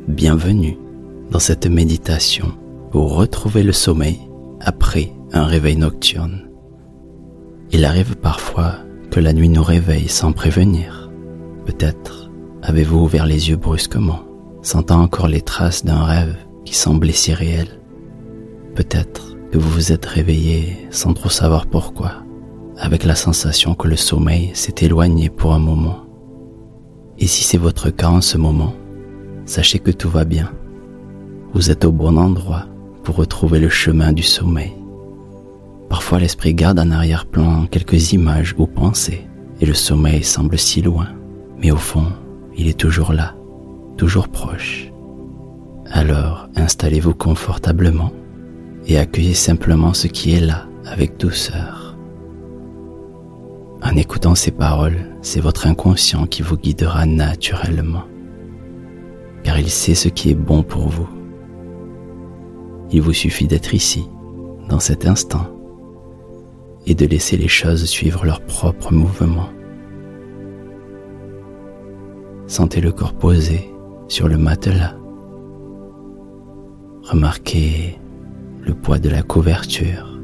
Bienvenue dans cette méditation pour retrouver le sommeil après un réveil nocturne. Il arrive parfois que la nuit nous réveille sans prévenir. Peut-être avez-vous ouvert les yeux brusquement, sentant encore les traces d'un rêve qui semblait si réel. Peut-être que vous vous êtes réveillé sans trop savoir pourquoi, avec la sensation que le sommeil s'est éloigné pour un moment. Et si c'est votre cas en ce moment, sachez que tout va bien. Vous êtes au bon endroit pour retrouver le chemin du sommeil. Parfois l'esprit garde en arrière-plan quelques images ou pensées et le sommeil semble si loin, mais au fond, il est toujours là, toujours proche. Alors installez-vous confortablement et accueillez simplement ce qui est là avec douceur. En écoutant ces paroles, c'est votre inconscient qui vous guidera naturellement, car il sait ce qui est bon pour vous. Il vous suffit d'être ici, dans cet instant, et de laisser les choses suivre leur propre mouvement. Sentez le corps posé sur le matelas. Remarquez le poids de la couverture,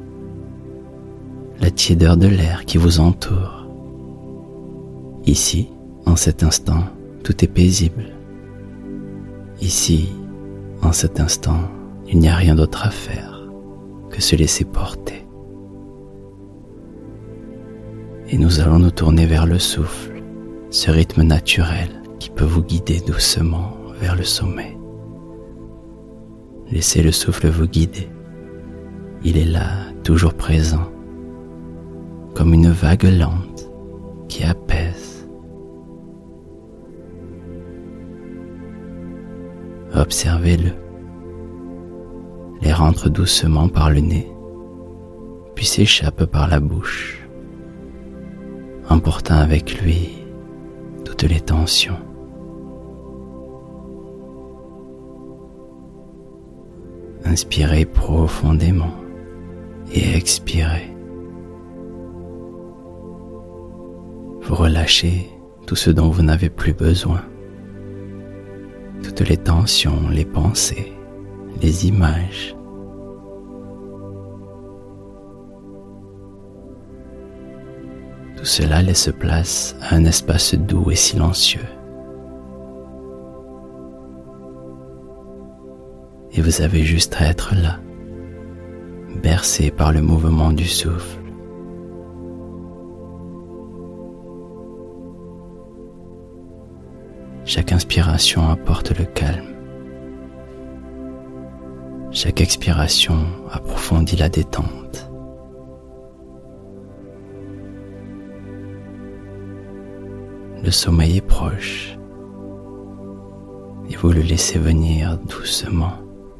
la tiédeur de l'air qui vous entoure. Ici, en cet instant, tout est paisible. Ici, en cet instant, il n'y a rien d'autre à faire que se laisser porter. Et nous allons nous tourner vers le souffle, ce rythme naturel qui peut vous guider doucement vers le sommeil. Laissez le souffle vous guider. Il est là, toujours présent, comme une vague lente qui apaise. Observez-le. L'air entre doucement par le nez, puis s'échappe par la bouche, emportant avec lui toutes les tensions. Inspirez profondément et expirez. Vous relâchez tout ce dont vous n'avez plus besoin. Toutes les tensions, les pensées, les images. Tout cela laisse place à un espace doux et silencieux. Et vous avez juste à être là, bercé par le mouvement du souffle. Chaque inspiration apporte le calme. Chaque expiration approfondit la détente. Le sommeil est proche et vous le laissez venir doucement.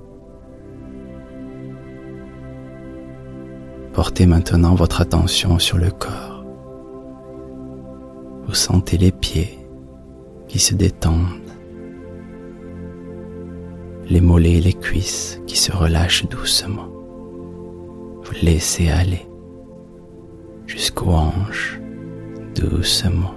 Portez maintenant votre attention sur le corps. Vous sentez les pieds qui se détendent, les mollets et les cuisses qui se relâchent doucement. Vous laissez aller jusqu'aux hanches, doucement.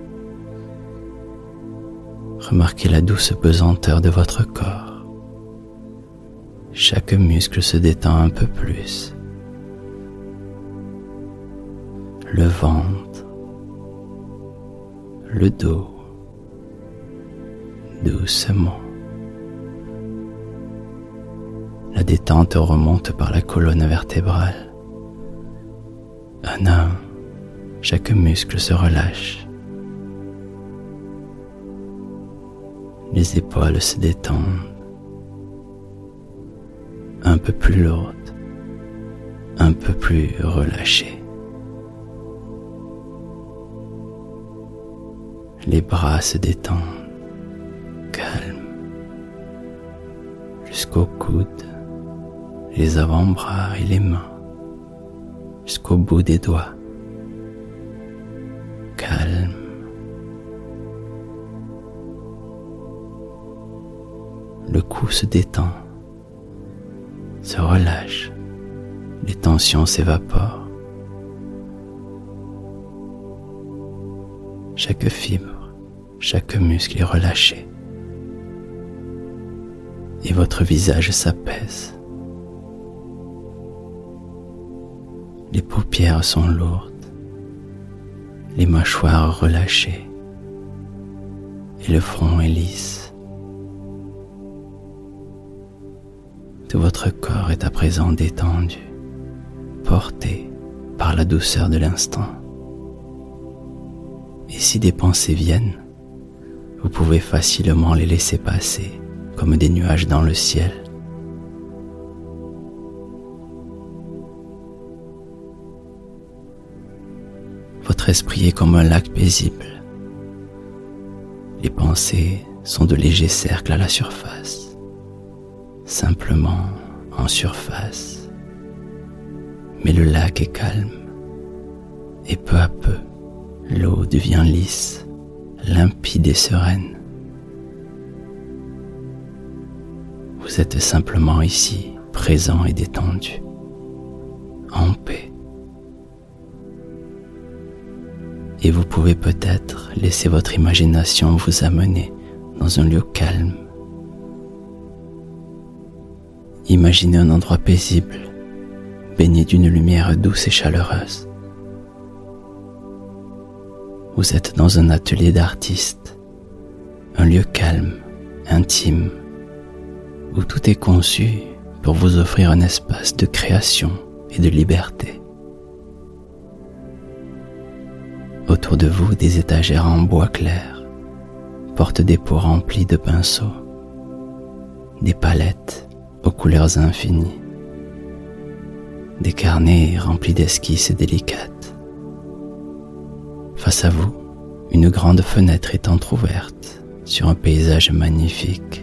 Remarquez la douce pesanteur de votre corps. Chaque muscle se détend un peu plus. Le ventre, le dos, doucement. La détente remonte par la colonne vertébrale. Un à un, chaque muscle se relâche. Les épaules se détendent, un peu plus lourdes, un peu plus relâchées. Les bras se détendent, calmes, jusqu'aux coudes, les avant-bras et les mains, jusqu'au bout des doigts. Calme. Le cou se détend, se relâche, les tensions s'évaporent. Chaque fibre, chaque muscle est relâché. et votre visage s'apaise. Les paupières sont lourdes, les mâchoires relâchées et le front est lisse. Tout votre corps est à présent détendu, porté par la douceur de l'instant. Et si des pensées viennent, vous pouvez facilement les laisser passer comme des nuages dans le ciel. Votre esprit est comme un lac paisible. Les pensées sont de légers cercles à la surface, simplement en surface. Mais le lac est calme, et peu à peu, l'eau devient lisse, limpide et sereine. Vous êtes simplement ici, présent et détendu, en paix. Et vous pouvez peut-être laisser votre imagination vous amener dans un lieu calme. Imaginez un endroit paisible, baigné d'une lumière douce et chaleureuse. Vous êtes dans un atelier d'artiste, un lieu calme, intime, où tout est conçu pour vous offrir un espace de création et de liberté. Autour de vous, des étagères en bois clair portent des pots remplis de pinceaux, des palettes aux couleurs infinies, des carnets remplis d'esquisses délicates. Face à vous, une grande fenêtre est entrouverte sur un paysage magnifique.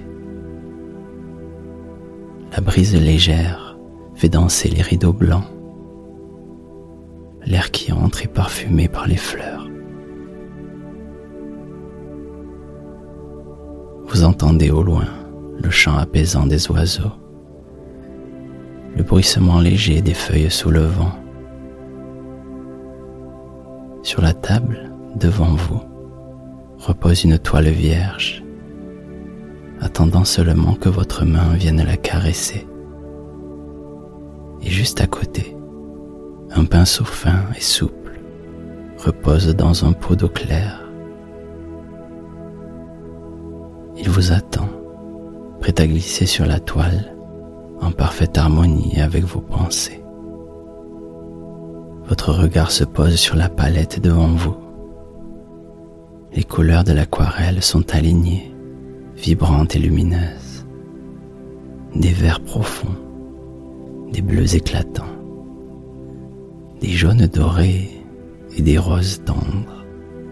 La brise légère fait danser les rideaux blancs. L'air qui entre est parfumé par les fleurs. Vous entendez au loin le chant apaisant des oiseaux, le bruissement léger des feuilles sous le vent. Sur la table, devant vous, repose une toile vierge, attendant seulement que votre main vienne la caresser. Et juste à côté, un pinceau fin et souple repose dans un pot d'eau claire. Il vous attend, prêt à glisser sur la toile, en parfaite harmonie avec vos pensées. Votre regard se pose sur la palette devant vous. Les couleurs de l'aquarelle sont alignées, vibrantes et lumineuses. Des verts profonds, des bleus éclatants, des jaunes dorés et des roses tendres.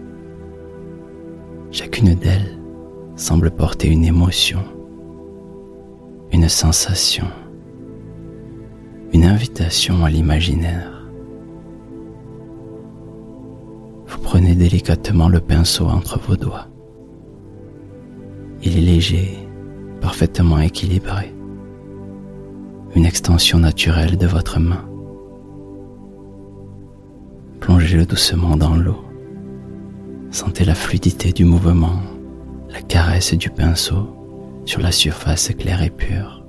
Chacune d'elles semble porter une émotion, une sensation, une invitation à l'imaginaire. Vous prenez délicatement le pinceau entre vos doigts. Il est léger, parfaitement équilibré, une extension naturelle de votre main. Plongez-le doucement dans l'eau. Sentez la fluidité du mouvement, la caresse du pinceau sur la surface claire et pure.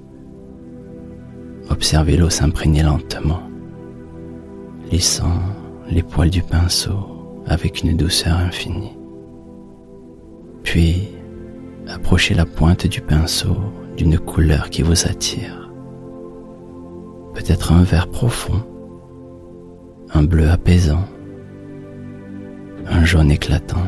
Observez l'eau s'imprégner lentement, lissant les poils du pinceau avec une douceur infinie. Puis, approchez la pointe du pinceau d'une couleur qui vous attire. Peut-être un vert profond, un bleu apaisant, un jaune éclatant.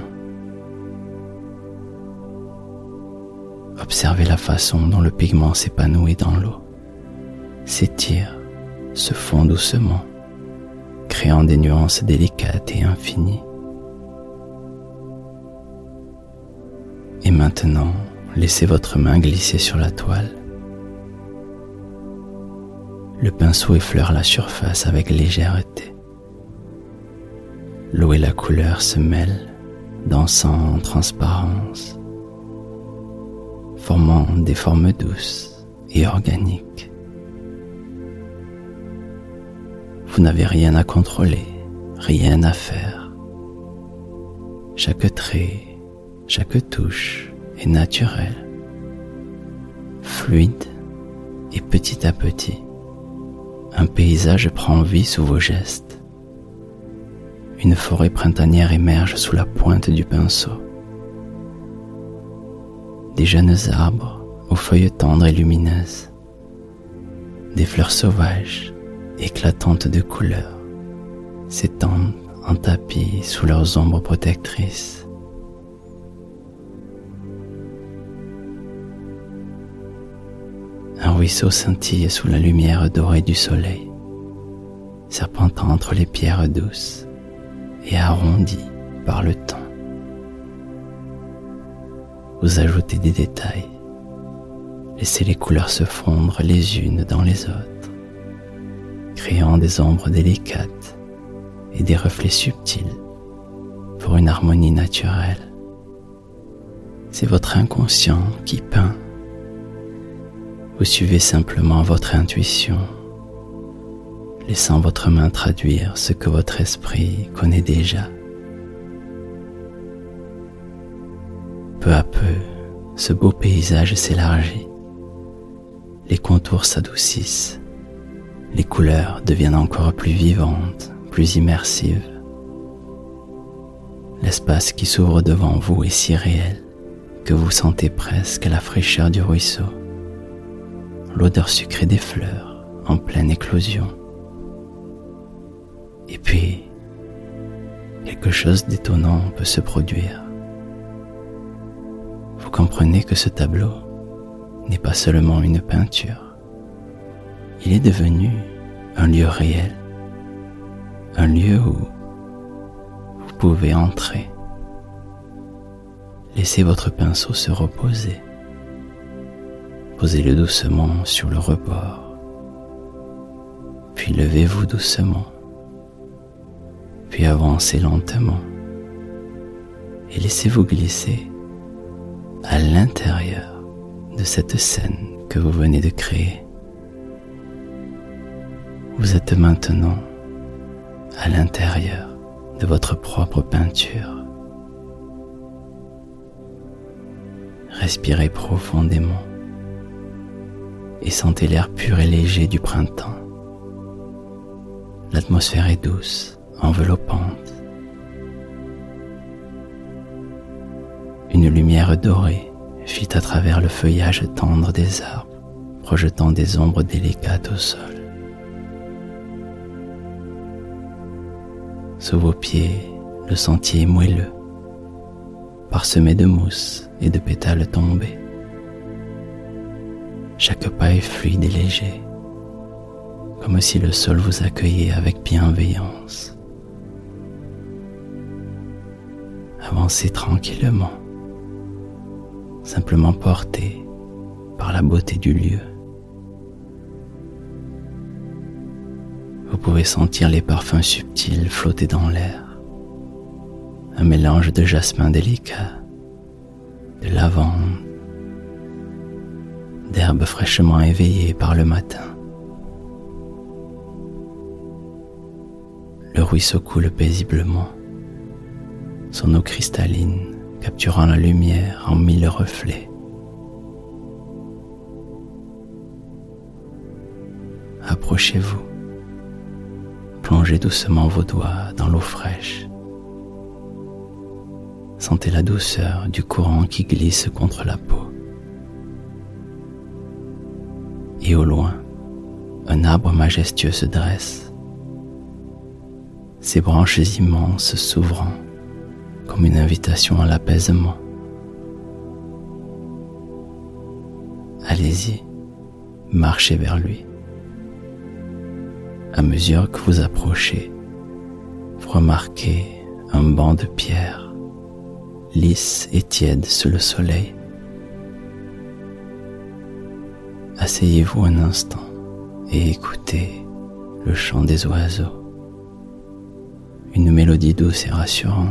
Observez la façon dont le pigment s'épanouit dans l'eau, s'étire, se fond doucement, créant des nuances délicates et infinies. Et maintenant, laissez votre main glisser sur la toile. Le pinceau effleure la surface avec légèreté. L'eau et la couleur se mêlent, dansant en transparence, formant des formes douces et organiques. Vous n'avez rien à contrôler, rien à faire. Chaque trait, chaque touche est naturelle, fluide, et petit à petit, un paysage prend vie sous vos gestes. Une forêt printanière émerge sous la pointe du pinceau. Des jeunes arbres aux feuilles tendres et lumineuses, des fleurs sauvages éclatantes de couleurs s'étendent en tapis sous leurs ombres protectrices. Un ruisseau scintille sous la lumière dorée du soleil, serpentant entre les pierres douces et arrondi par le temps. Vous ajoutez des détails, laissez les couleurs se fondre les unes dans les autres, créant des ombres délicates et des reflets subtils pour une harmonie naturelle. C'est votre inconscient qui peint. Vous suivez simplement votre intuition, laissant votre main traduire ce que votre esprit connaît déjà. Peu à peu, ce beau paysage s'élargit, les contours s'adoucissent, les couleurs deviennent encore plus vivantes, plus immersives. L'espace qui s'ouvre devant vous est si réel que vous sentez presque la fraîcheur du ruisseau, l'odeur sucrée des fleurs en pleine éclosion. Et puis, quelque chose d'étonnant peut se produire. Vous comprenez que ce tableau n'est pas seulement une peinture. Il est devenu un lieu réel, un lieu où vous pouvez entrer. Laissez votre pinceau se reposer. Posez-le doucement sur le rebord. Puis levez-vous doucement. Puis avancez lentement. Et laissez-vous glisser à l'intérieur de cette scène que vous venez de créer. Vous êtes maintenant à l'intérieur de votre propre peinture. Respirez profondément et sentez l'air pur et léger du printemps. L'atmosphère est douce, enveloppante. Une lumière dorée fit à travers le feuillage tendre des arbres, projetant des ombres délicates au sol. Sous vos pieds, le sentier est moelleux, parsemé de mousse et de pétales tombés. Chaque pas est fluide et léger, comme si le sol vous accueillait avec bienveillance. Avancez tranquillement, simplement porté par la beauté du lieu. Vous pouvez sentir les parfums subtils flotter dans l'air, un mélange de jasmin délicat, de lavande, d'herbes fraîchement éveillées par le matin. Le ruisseau coule paisiblement, son eau cristalline capturant la lumière en mille reflets. Approchez-vous, plongez doucement vos doigts dans l'eau fraîche. Sentez la douceur du courant qui glisse contre la peau. Et au loin, un arbre majestueux se dresse, ses branches immenses s'ouvrant comme une invitation à l'apaisement. Allez-y, marchez vers lui. À mesure que vous approchez, vous remarquez un banc de pierre, lisse et tiède sous le soleil. Asseyez-vous un instant et écoutez le chant des oiseaux, une mélodie douce et rassurante.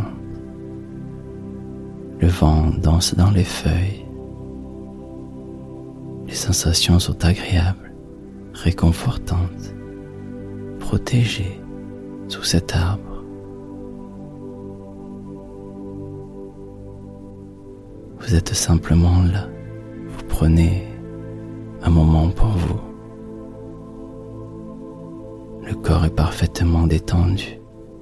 Le vent danse dans les feuilles. Les sensations sont agréables, réconfortantes, protégées sous cet arbre. Vous êtes simplement là. Vous prenez un moment pour vous. Le corps est parfaitement détendu.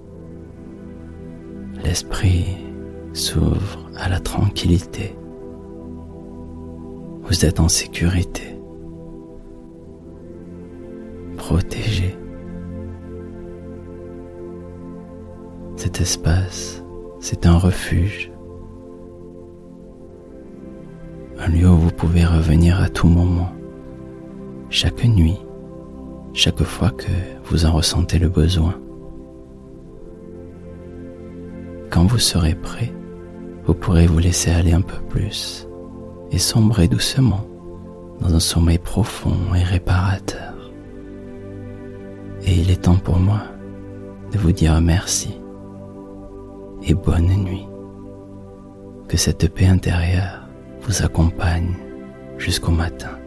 L'esprit s'ouvre à la tranquillité. Vous êtes en sécurité, protégé. Cet espace, c'est un refuge, un lieu où vous pouvez revenir à tout moment, chaque nuit, chaque fois que vous en ressentez le besoin. Quand vous serez prêt, vous pourrez vous laisser aller un peu plus et sombrer doucement dans un sommeil profond et réparateur. Et il est temps pour moi de vous dire merci et bonne nuit. Que cette paix intérieure vous accompagne jusqu'au matin.